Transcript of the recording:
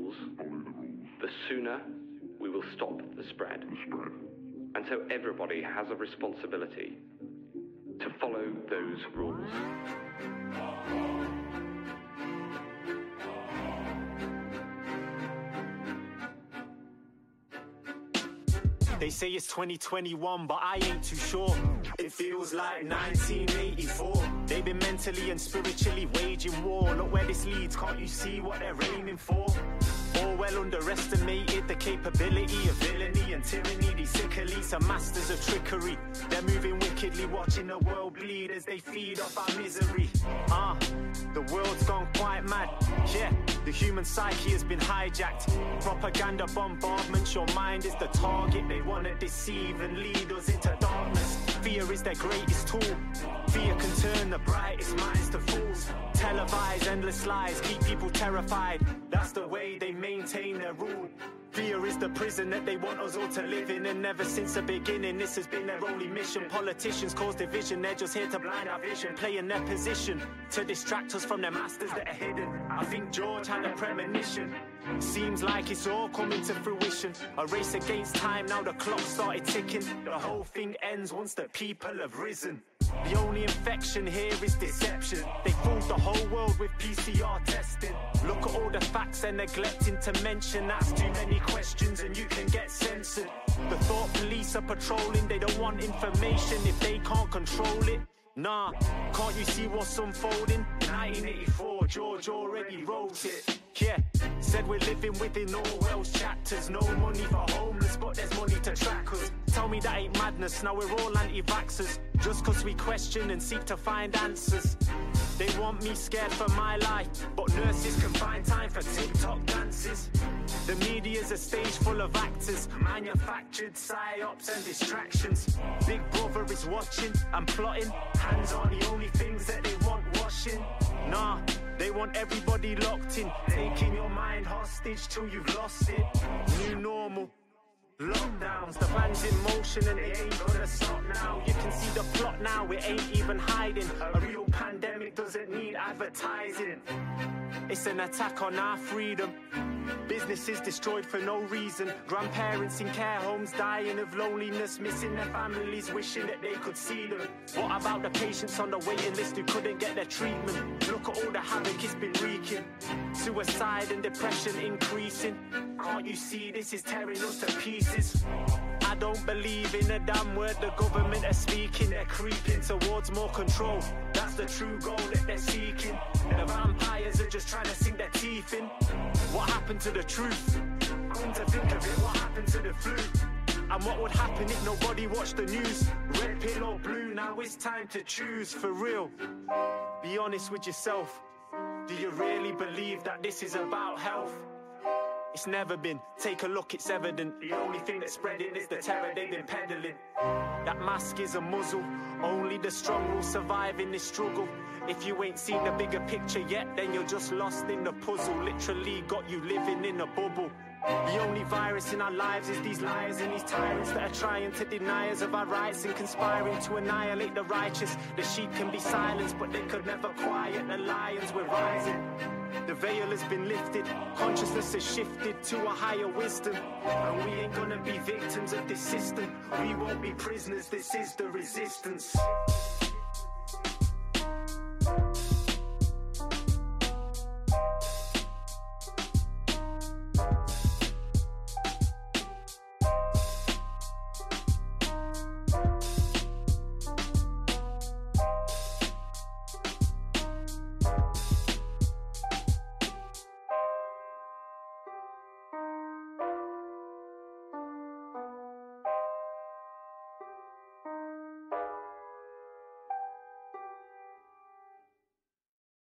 rules, the sooner we will stop the spread. And so everybody has a responsibility to follow those rules. They say it's 2021, but I ain't too sure. It feels like 1984. They've been mentally and spiritually waging war. Look where this leads, can't you see what they're aiming for? Orwell underestimated the capability of villainy and tyranny. These sick elites are masters of trickery. They're moving wickedly, watching the world bleed as they feed off our misery. The world's gone quite mad. Yeah, the human psyche has been hijacked. Propaganda bombardments, your mind is the target. They want to deceive and lead us into darkness. Fear is their greatest tool. Fear can turn the brightest minds to fools. Televise endless lies, keep people terrified. That's the way they maintain their rule. Fear is the prison that they want us all to live in. And ever since the beginning, this has been their only mission. Politicians cause division, they're just here to blind our vision. Playing their position to distract us from their masters that are hidden. I think George had a premonition. Seems like it's all coming to fruition. A race against time, now the clock started ticking. The whole thing ends once the people have risen. The only infection here is deception. They fooled the whole world with PCR testing. Look at all the facts they're neglecting to mention. Ask too many questions and you can get censored. The thought police are patrolling, they don't want information if they can't control it. Nah, can't you see what's unfolding? 1984, George already wrote it. Yeah, said we're living within Orwell's chapters. No money for homeless, but there's money to track us. Tell me that ain't madness, now we're all anti-vaxxers. Just cause we question and seek to find answers. They want me scared for my life, but nurses can find time for TikTok dances. The media's a stage full of actors, manufactured psyops and distractions. Big brother is watching and plotting. Hands aren't the only things that they want washing. Nah, they want everybody locked in, taking your mind hostage till you've lost it. New normal. Lockdowns, the plan's in motion and they ain't gonna stop now. You can see the plot now, it ain't even hiding. A real pandemic doesn't need advertising. It's an attack on our freedom. Businesses destroyed for no reason. Grandparents in care homes dying of loneliness, missing their families, wishing that they could see them. What about the patients on the waiting list who couldn't get their treatment? Look at all the havoc it's been wreaking. Suicide and depression increasing. Can't you see this is tearing us to pieces? I don't believe in a damn word the government are speaking. They're creeping towards more control. That's the true goal that they're seeking. The vampires are just trying to sink their teeth in. What happened to the truth? Come to think of it, what happened to the flu? And what would happen if nobody watched the news? Red pill or blue, now it's time to choose. For real, be honest with yourself. Do you really believe that this is about health? It's never been. Take a look, it's evident. The only thing that's spreading is the terror they've been peddling. That mask is a muzzle. Only the strong will survive in this struggle. If you ain't seen the bigger picture yet, then you're just lost in the puzzle. Literally got you living in a bubble. The only virus in our lives is these liars and these tyrants that are trying to deny us of our rights and conspiring to annihilate the righteous. The sheep can be silenced, but they could never quiet the lions. We're rising. The veil has been lifted, consciousness has shifted to a higher wisdom. And we ain't gonna be victims of this system. We won't be prisoners, this is the resistance.